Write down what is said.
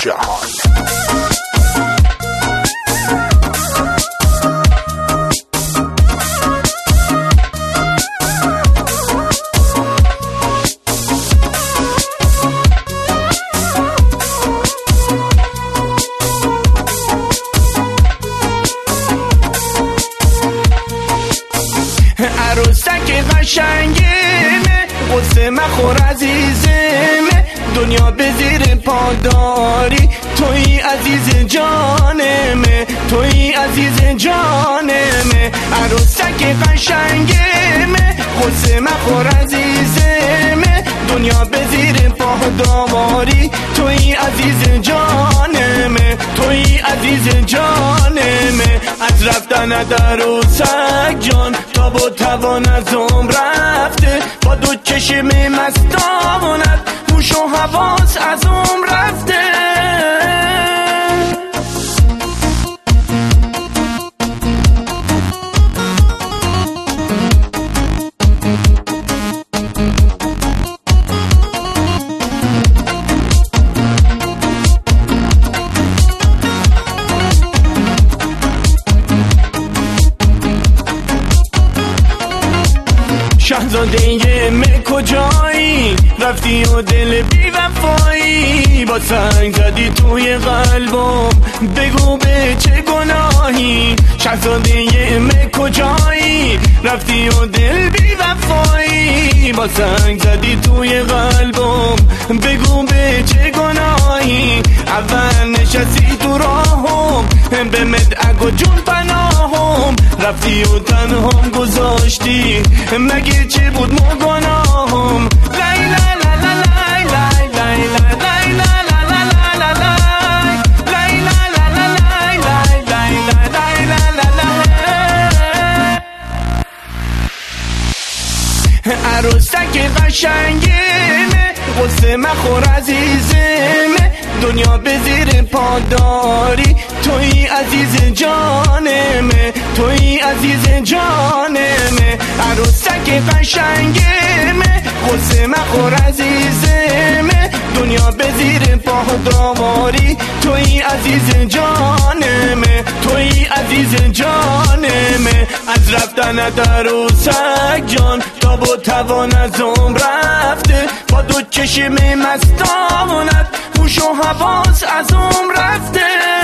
جهان. عروسک قشنگمه، قصه مخور عزیزمه، دنیا به زیر پاداری، توی عزیز جانمه، توی عزیز جانمه. عروسک قشنگمه، قصه مخور عزیزمه، دنیا به زیر پاداری، توی عزیز جانمه، توی عزیز جانمه. از رفتن در عروسک جان تاب و توان از عمر رفته، با دو چشم مستانت هوش و حواس از عمر رفته. شهزاده من کجایی؟ رفتی و دل بی وفایی، با سنگ زدی توی قلبم، بگو به چه گناهی. شهزاده من کجایی؟ رفتی و دل بی وفایی، با سنگ زدی توی قلبم، بگو به چه گناهی. اول نشستی تو راهم، به مدعک و جون پناهم، رفتی و تنهام گذاشتی، مگه چه بود ما گناهم. لای لای لای لای لای لای لای لای لای لای لای لای. عروسک قشنگمه، قصه مخور عزیزمه، دنیا به زیر پاداری، توی عزیز جانمه، توی عزیز جانمه. عروسک قشنگمه، قصه مخور عزیزمه، دنیا به زیر پاداری، توی عزیز جانمه، توی عزیز جانمه. از رفتن در عروسک جان تاب و توان از عمر رفته، با دو چشم مستانت هوش و حواس از عمر رفته.